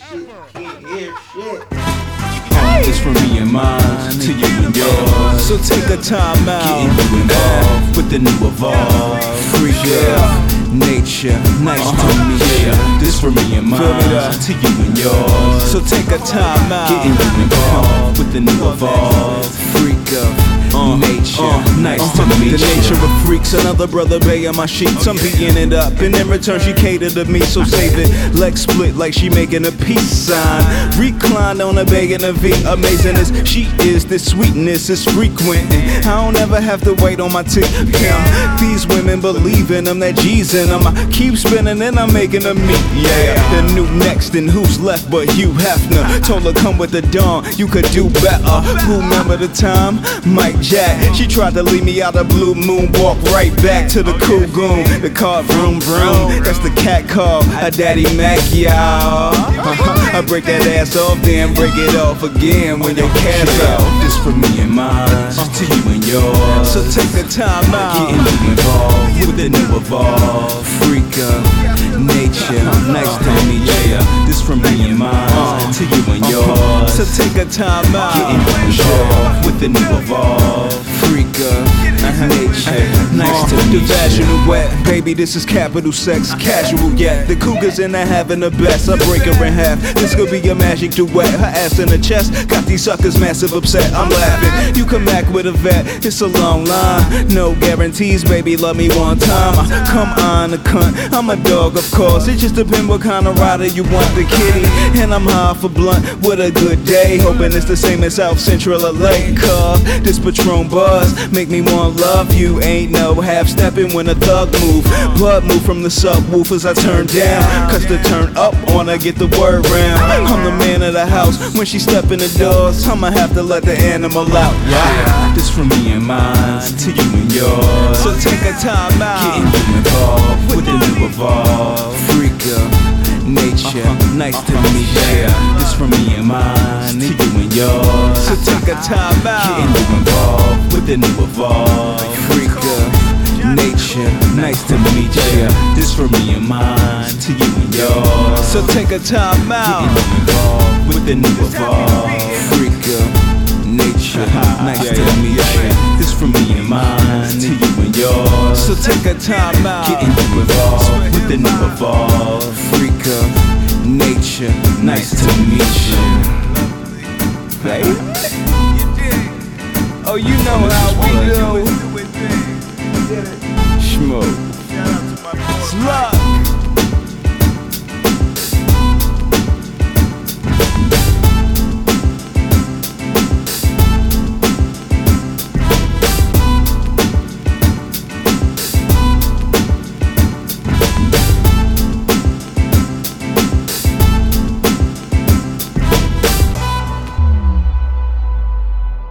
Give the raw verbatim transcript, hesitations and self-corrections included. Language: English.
shit, can't hear shit. It's from me and mine to you and yours. So take a time out, getting you involved with the new evolve. Freak yeah. Nature, nice uh-huh. to meet yeah. you. This from me and mine to you and yours. So take a time out, getting you involved with the new evolve. Freak of uh, nature, uh, nice uh, to meet you. The nature of freaks, another brother bay on my sheets. I'm beating it up, and in return she catered to me. So save it, legs split like she making a peace sign. Recline on a bay in a V. Amazing as she is, this sweetness is frequent. And I don't ever have to wait on my tip. Yeah. These women believe in them, that G's in them. I keep spinning and I'm making them meet. Yeah, the new next, and who's left but Hugh Hefner? Told her come with the dawn, you could do better. Remember the time? Mike Jack, she tried to leave me out of blue moon. Walk right back to the cool goon. The car vroom vroom, that's the cat call. A daddy Mac, y'all. I break that ass off, then break it off again when your cat's out. This for me and mine, to you and yours. So take the time out, getting you involved with the new evolve. Freak of nature, nice to meet you. This from me and mine, to you and yours. So take a time out, getting you involved with the new evolve. Freak of nature, nice to meet you. The vaginal wet, baby, this is capital sex, casual yet. The cougars in there having the best. I break her in half. This could be a magic duet. Her ass in the chest, got these suckers massive upset. I'm laughing. You come back with a vet. It's a long line, no guarantees, baby. Love me one time. I come on a cunt. I'm a dog, of course. It just depends what kind of rider you want. The kitty, and I'm high for blunt with a good day. Hoping it's the same as South Central L A. Cause this Patron buzz make me want love you. Ain't no half stepping when a thug move. Blood move from the subwoofers I turn down. Cause to turn up wanna get the word round. I'm the man of the house when she step in the doors. I'ma have to let the animal out. Yeah. This from me and mine to you and yours. So take a time out, getting you involved with the new evolve. Freak of nature, uh-huh. nice to meet you. This from me and mine to you and yours. So take a time out, getting you involved with the new evolve. Freak of nature, nice to meet you. This from me and mine to you and yours. So take a time out, getting you involved with the new evolve. Freak of nature, nice yeah, to yeah, meet yeah. you. This from me and mine to you and yours. So take a time out, getting you involved with the new evolve. Freak of nature, nice to meet you. Baby, oh, you know how we do. Smoke. Slut.